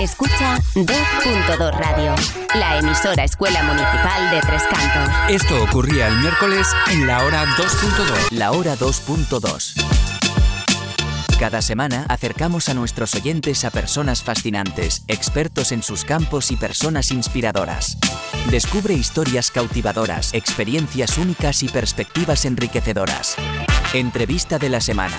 Escucha 2.2 Radio, la emisora Escuela Municipal de Tres Cantos. Esto ocurría el miércoles en la hora 2.2. La hora 2.2. Cada semana acercamos a nuestros oyentes a personas fascinantes, expertos en sus campos y personas inspiradoras. Descubre historias cautivadoras, experiencias únicas y perspectivas enriquecedoras. Entrevista de la semana.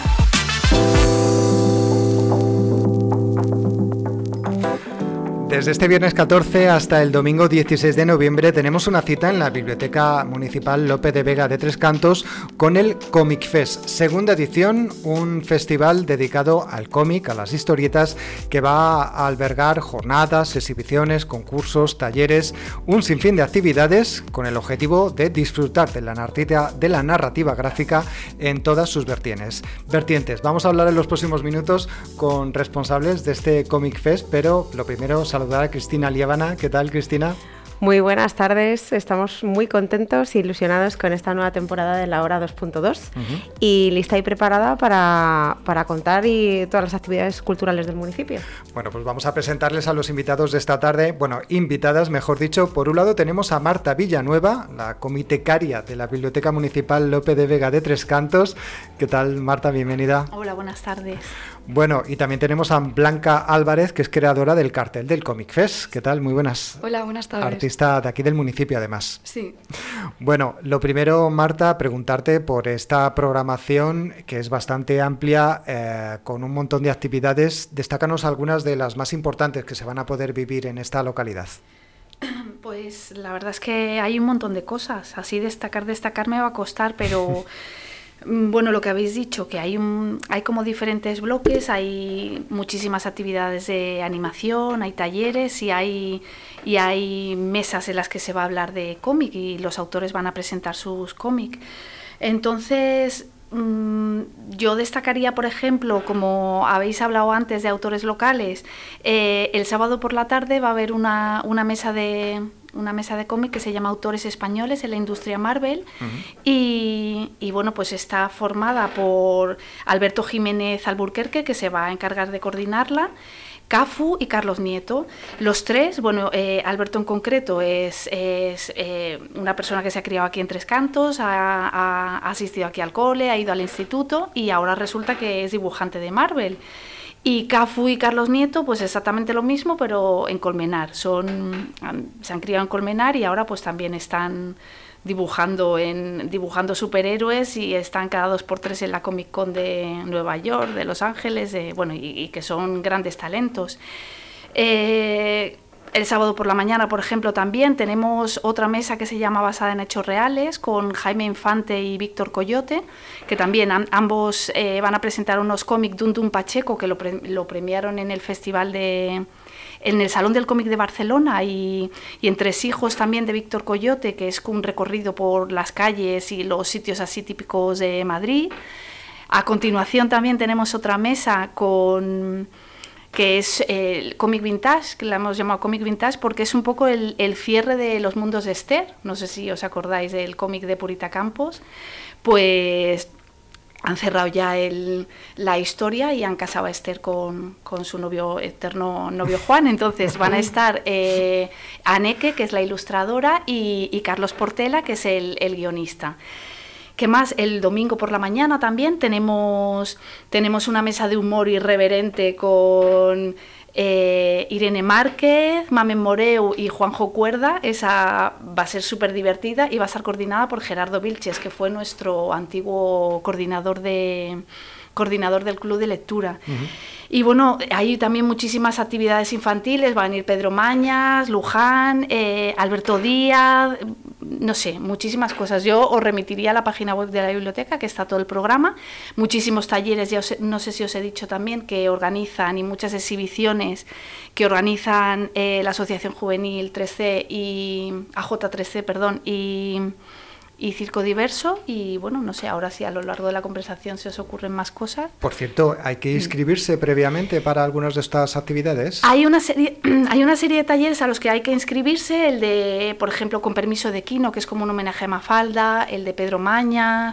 Desde este viernes 14 hasta el domingo 16 de noviembre tenemos una cita en la Biblioteca Municipal Lope de Vega de Tres Cantos con el Comic Fest, segunda edición, un festival dedicado al cómic, a las historietas, que va a albergar jornadas, exhibiciones, concursos, talleres, un sinfín de actividades con el objetivo de disfrutar de la narrativa gráfica en todas sus vertientes. Vamos a hablar en los próximos minutos con responsables de este Comic Fest, pero lo primero, saludar a Cristina Liébana. ¿Qué tal, Cristina? Muy buenas tardes, estamos muy contentos e ilusionados con esta nueva temporada de la hora 2.2 y lista y preparada para contar todas las actividades culturales del municipio. Bueno, pues vamos a presentarles a los invitados de esta tarde, invitadas, mejor dicho. Por un lado tenemos a Marta Villanueva, la comitecaria de la Biblioteca Municipal Lope de Vega de Tres Cantos. ¿Qué tal, Marta? Bienvenida. Hola, buenas tardes. Bueno, y también tenemos a Blanca Álvarez, que es creadora del cartel del Comic Fest. ¿Qué tal? Muy buenas. Hola, buenas tardes. Artista de aquí del municipio, además. Sí. Bueno, lo primero, Marta, preguntarte por esta programación que es bastante amplia, con un montón de actividades. Destácanos algunas de las más importantes que se van a poder vivir en esta localidad. Pues la verdad es que hay un montón de cosas. Así destacar me va a costar, pero... Bueno, lo que habéis dicho, que hay como diferentes bloques, hay muchísimas actividades de animación, hay talleres y hay mesas en las que se va a hablar de cómic y los autores van a presentar sus cómics. Entonces, yo destacaría, por ejemplo, como habéis hablado antes de autores locales, el sábado por la tarde va a haber una mesa de cómic que se llama Autores Españoles en la Industria Marvel y bueno, pues está formada por Alberto Jiménez Alburquerque, que se va a encargar de coordinarla, Cafu y Carlos Nieto. Los tres, Alberto en concreto es una persona que se ha criado aquí en Tres Cantos, ha asistido aquí al cole, ha ido al instituto y ahora resulta que es dibujante de Marvel. Y Cafu y Carlos Nieto, pues exactamente lo mismo, pero en Colmenar. Se han criado en Colmenar y ahora pues también están dibujando superhéroes y están cada 2 por 3 en la Comic Con de Nueva York, de Los Ángeles, y que son grandes talentos. El sábado por la mañana, por ejemplo, también tenemos otra mesa que se llama Basada en Hechos Reales, con Jaime Infante y Víctor Coyote, que también ambos van a presentar unos cómics de Dundun Pacheco, que lo premiaron en el festival en el Salón del Cómic de Barcelona, y Entresijos también de Víctor Coyote, que es un recorrido por las calles y los sitios así típicos de Madrid. A continuación también tenemos otra mesa que es el cómic vintage, que la hemos llamado cómic vintage porque es un poco el cierre de los mundos de Esther. No sé si os acordáis del cómic de Purita Campos. Pues han cerrado ya la historia y han casado a Esther con su eterno novio Juan. Entonces van a estar Aneke, que es la ilustradora, y Carlos Portela, que es el guionista. ¿Qué más? El domingo por la mañana también tenemos una mesa de humor irreverente con Irene Márquez, Mamen Moreu y Juanjo Cuerda. Esa va a ser súper divertida y va a estar coordinada por Gerardo Vilches, que fue nuestro antiguo coordinador del Club de Lectura. Y bueno, hay también muchísimas actividades infantiles, van a ir Pedro Mañas, Luján, Alberto Díaz, no sé, muchísimas cosas. Yo os remitiría a la página web de la biblioteca, que está todo el programa, muchísimos talleres, no sé si os he dicho también, que organizan, y muchas exhibiciones que organizan la Asociación Juvenil 3C y AJ3C, perdón, y Circo Diverso. Y bueno, no sé, ahora sí a lo largo de la conversación se os ocurren más cosas. Por cierto, ¿hay que inscribirse previamente para algunas de estas actividades? Hay una serie de talleres a los que hay que inscribirse, el de, por ejemplo, Con permiso de Quino, que es como un homenaje a Mafalda, el de Pedro Mañas,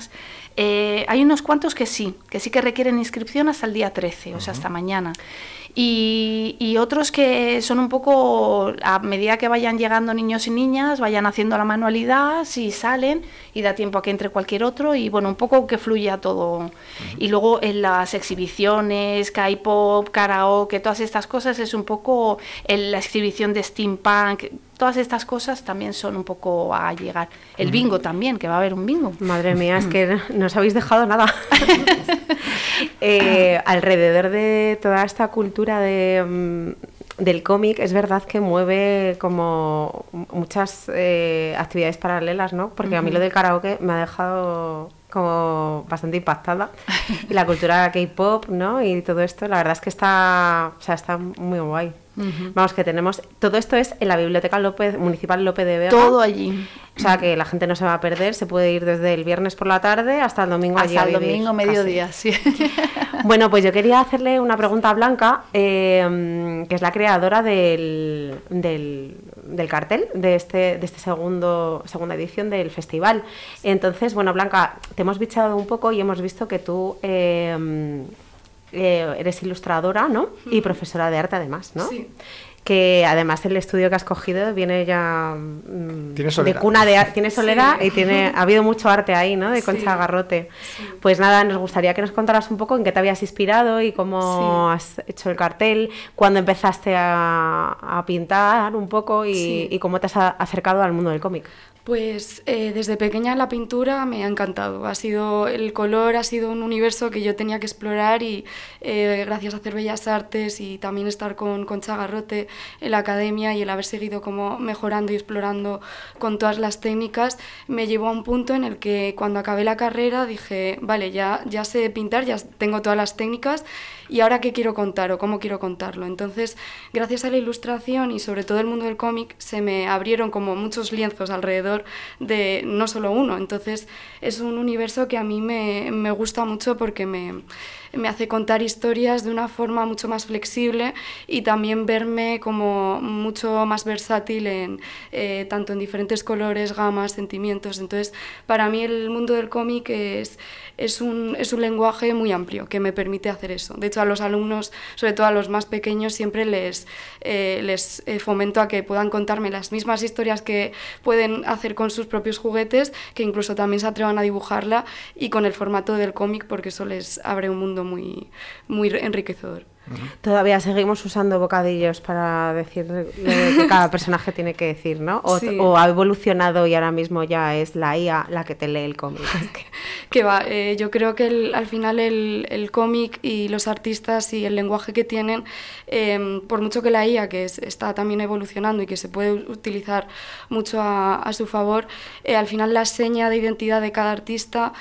Hay unos cuantos que sí que requieren inscripción hasta el día 13, o sea, hasta mañana. Y otros que son un poco, a medida que vayan llegando niños y niñas, vayan haciendo la manualidad, si salen, y da tiempo a que entre cualquier otro, y bueno, un poco que fluya todo. Y luego en las exhibiciones, K-pop, karaoke, todas estas cosas, es un poco la exhibición de steampunk. Todas estas cosas también son un poco a llegar. El bingo también, que va a haber un bingo. Madre mía, es que no os habéis dejado nada. Alrededor de toda esta cultura del cómic, es verdad que mueve como muchas actividades paralelas, ¿no? Porque a mí lo del karaoke me ha dejado como bastante impactada. Y la cultura K-pop, ¿no? Y todo esto, la verdad es que está muy guay. Vamos, que tenemos... Todo esto es en la Biblioteca Municipal Lope de Vega. Todo allí. O sea, que la gente no se va a perder. Se puede ir desde el viernes por la tarde hasta el domingo. Hasta el domingo, mediodía, sí. Bueno, pues yo quería hacerle una pregunta a Blanca, que es la creadora del cartel de este segunda edición del festival. Entonces, bueno, Blanca, te hemos bichado un poco y hemos visto que tú... eres ilustradora, ¿no? Y profesora de arte además, ¿no? Sí. Que además el estudio que has cogido viene ya de cuna de arte, tiene solera y ha habido mucho arte ahí, ¿no? De Concha Garrote. Sí. Pues nada, nos gustaría que nos contaras un poco en qué te habías inspirado y cómo has hecho el cartel, cuándo empezaste a pintar un poco y cómo te has acercado al mundo del cómic. Pues desde pequeña la pintura me ha encantado. El color ha sido un universo que yo tenía que explorar y gracias a hacer Bellas Artes y también estar con Concha Garrote en la academia y el haber seguido como mejorando y explorando con todas las técnicas, me llevó a un punto en el que cuando acabé la carrera dije, vale, ya sé pintar, ya tengo todas las técnicas y ahora qué quiero contar o cómo quiero contarlo. Entonces, gracias a la ilustración y sobre todo el mundo del cómic, se me abrieron como muchos lienzos alrededor de no solo uno. Entonces es un universo que a mí me gusta mucho porque me hace contar historias de una forma mucho más flexible y también verme como mucho más versátil tanto en diferentes colores, gamas, sentimientos. Entonces para mí el mundo del cómic es un lenguaje muy amplio que me permite hacer eso. De hecho, a los alumnos, sobre todo a los más pequeños, siempre les fomento a que puedan contarme las mismas historias que pueden hacer con sus propios juguetes, que incluso también se atrevan a dibujarla y con el formato del cómic, porque eso les abre un mundo muy, muy enriquecedor. Todavía seguimos usando bocadillos para decir lo que cada personaje tiene que decir, ¿no? O ha evolucionado y ahora mismo ya es la IA la que te lee el cómic. Que va, yo creo que al final el cómic y los artistas y el lenguaje que tienen, por mucho que la IA, que está también evolucionando y que se puede utilizar mucho a su favor, al final la seña de identidad de cada artista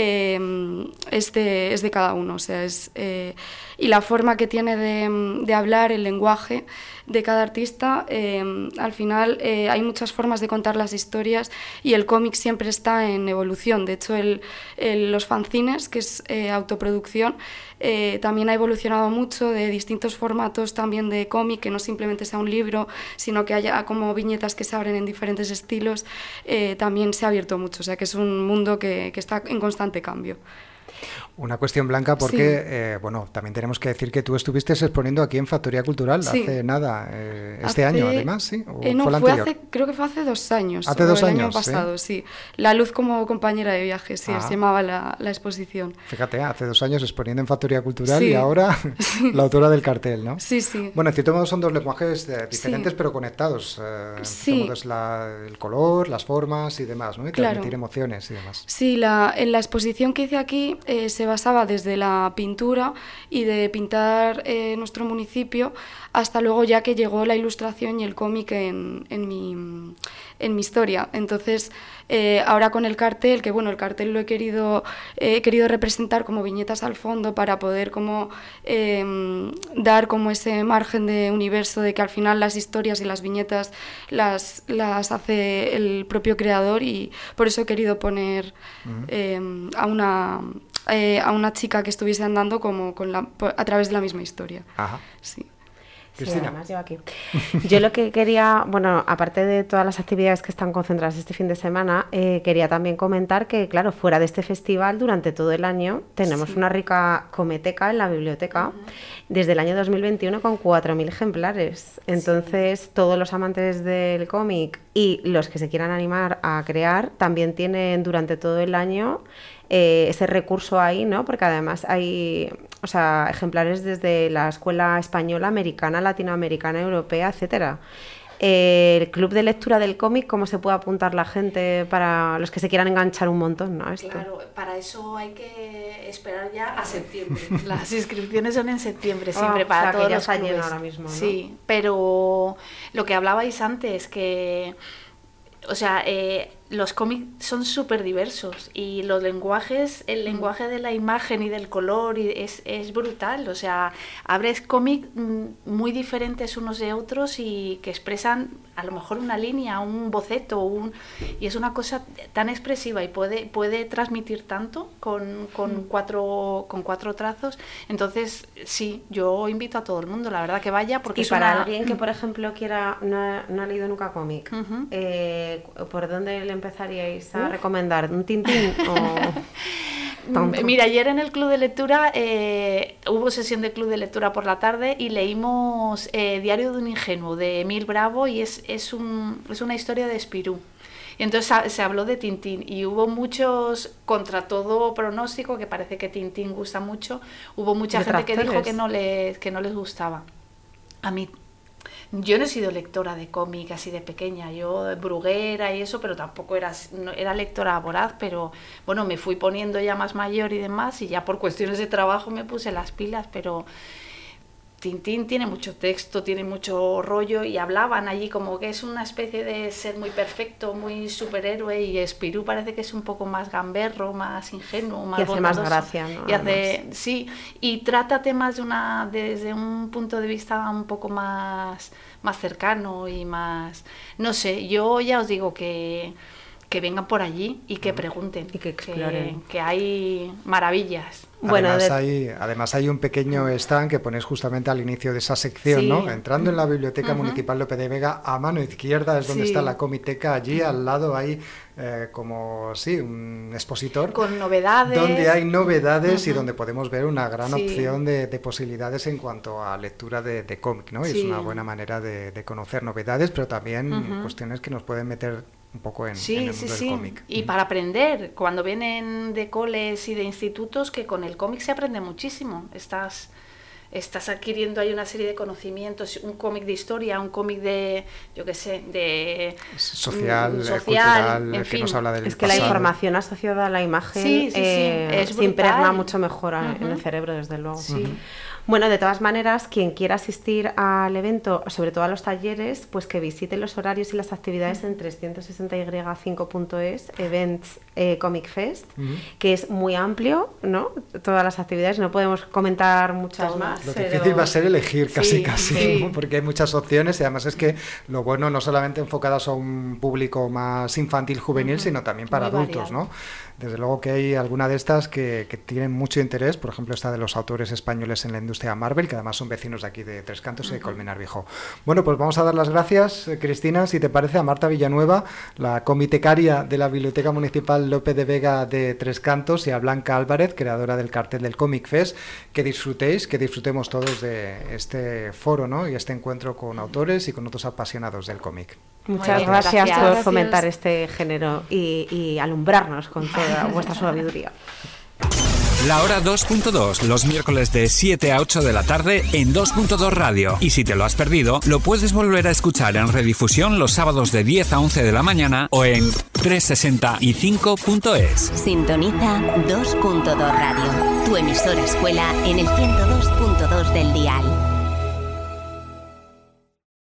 es de cada uno. O sea, y la forma que tiene de hablar, el lenguaje de cada artista, al final hay muchas formas de contar las historias y el cómic siempre está en evolución. De hecho, los fanzines, que es autoproducción, también ha evolucionado mucho de distintos formatos también de cómic, que no simplemente sea un libro, sino que haya como viñetas que se abren en diferentes estilos. También se ha abierto mucho, o sea que es un mundo que está en constante cambio. Una cuestión, Blanca, porque también tenemos que decir que tú estuviste exponiendo aquí en Factoría Cultural hace nada, este año además, ¿sí? ¿O no, fue el anterior? Creo que fue hace 2 años. Hace 2 años, el año pasado, sí. La Luz como compañera de viaje, se llamaba la exposición. Fíjate, hace 2 años exponiendo en Factoría Cultural y ahora la autora del cartel, ¿no? Sí, sí. Bueno, en cierto modo son dos lenguajes diferentes pero conectados. El color, las formas y demás, ¿no? Y transmitir emociones y demás. Sí, en la exposición que hice aquí se basaba desde la pintura y de pintar nuestro municipio hasta luego ya que llegó la ilustración y el cómic en mi historia. Entonces, ahora con el cartel, que bueno, el cartel lo he querido representar como viñetas al fondo para poder como dar como ese margen de universo de que al final las historias y las viñetas las hace el propio creador, y por eso he querido poner a una chica que estuviese andando como a través de la misma historia. Ajá. Sí. Cristina. Además llevo aquí. Yo lo que quería, bueno, aparte de todas las actividades que están concentradas este fin de semana, quería también comentar que, claro, fuera de este festival, durante todo el año, tenemos una rica cometeca en la biblioteca, desde el año 2021 con 4.000 ejemplares. Entonces, todos los amantes del cómic y los que se quieran animar a crear, también tienen durante todo el año ese recurso ahí, ¿no? Porque además hay, o sea, ejemplares desde la escuela española, americana, latinoamericana, europea, etcétera. El club de lectura del cómic, ¿cómo se puede apuntar la gente para los que se quieran enganchar un montón, ¿no? Esto. Claro, para eso hay que esperar ya a septiembre. Las inscripciones son en septiembre siempre para todos los clubes. Ahora mismo, ¿no? Sí, pero lo que hablabais antes, que, o sea, los cómics son súper diversos y los lenguajes, el lenguaje de la imagen y del color es brutal. O sea, abres cómics muy diferentes unos de otros y que expresan a lo mejor una línea, un boceto, y es una cosa tan expresiva y puede transmitir tanto con cuatro trazos. Entonces, sí, yo invito a todo el mundo, la verdad, que vaya, porque y para alguien que, por ejemplo, no ha leído nunca cómic, ¿por dónde le empezaríais a recomendar? ¿Un Tintín o...? Mira, ayer en el club de lectura hubo sesión de club de lectura por la tarde y leímos Diario de un ingenuo de Emil Bravo, y es una historia de Spirou. Y entonces se habló de Tintín y hubo muchos, contra todo pronóstico, que parece que Tintín gusta mucho, hubo mucha gente que dijo que no les gustaba. A mí, yo no he sido lectora de cómic así de pequeña, yo bruguera y eso, pero tampoco era lectora voraz, pero bueno, me fui poniendo ya más mayor y demás, y ya por cuestiones de trabajo me puse las pilas, pero Tintín tiene mucho texto, tiene mucho rollo, y hablaban allí como que es una especie de ser muy perfecto, muy superhéroe, y Spirou parece que es un poco más gamberro, más ingenuo, más bondadoso. Y hace más gracia, ¿no? Y sí, y trata temas desde un punto de vista un poco más cercano y más, no sé, yo ya os digo que vengan por allí y que pregunten, y que exploren, que hay maravillas. Además hay un pequeño stand que ponéis justamente al inicio de esa sección, ¿no? Entrando en la Biblioteca Municipal Lope de Vega, a mano izquierda es donde está la comiteca, allí al lado hay un expositor con novedades, donde hay novedades y donde podemos ver una gran opción de posibilidades en cuanto a lectura de cómic, ¿no? Y es una buena manera de conocer novedades, pero también cuestiones que nos pueden meter un poco en el mundo del cómic. Y para aprender, cuando vienen de coles y de institutos, que con el cómic se aprende muchísimo. Estás adquiriendo ahí una serie de conocimientos, un cómic de historia, un cómic de, yo qué sé, de social, cultural, en fin. Que nos habla del es que pasado. La información asociada a la imagen se impregna mucho mejor en el cerebro, desde luego. Sí. Bueno, de todas maneras, quien quiera asistir al evento, sobre todo a los talleres, pues que visite los horarios y las actividades en 360y5.es, Events Comic Fest, que es muy amplio, ¿no? Todas las actividades, no podemos comentar muchas más. Lo difícil va a ser elegir casi, ¿no? Porque hay muchas opciones, y además es que lo bueno, no solamente enfocadas a un público más infantil, juvenil, sino también para muy adultos, variado, ¿no? Desde luego que hay alguna de estas que tienen mucho interés, por ejemplo esta de los autores españoles en la industria Marvel, que además son vecinos de aquí de Tres Cantos y de Colmenar Viejo. Bueno, pues vamos a dar las gracias, Cristina, si te parece, a Marta Villanueva, la comitecaria de la Biblioteca Municipal Lope de Vega de Tres Cantos, y a Blanca Álvarez, creadora del cartel del Comic Fest. Que disfrutemos todos de este foro, ¿no? Y este encuentro con autores y con otros apasionados del cómic. Muchas gracias por fomentar este género y alumbrarnos con toda vuestra sabiduría. La hora 2.2, los miércoles de 7 a 8 de la tarde en 2.2 Radio. Y si te lo has perdido, lo puedes volver a escuchar en redifusión los sábados de 10 a 11 de la mañana o en 365.es. Sintoniza 2.2 Radio, tu emisora escuela en el 102.2 del dial.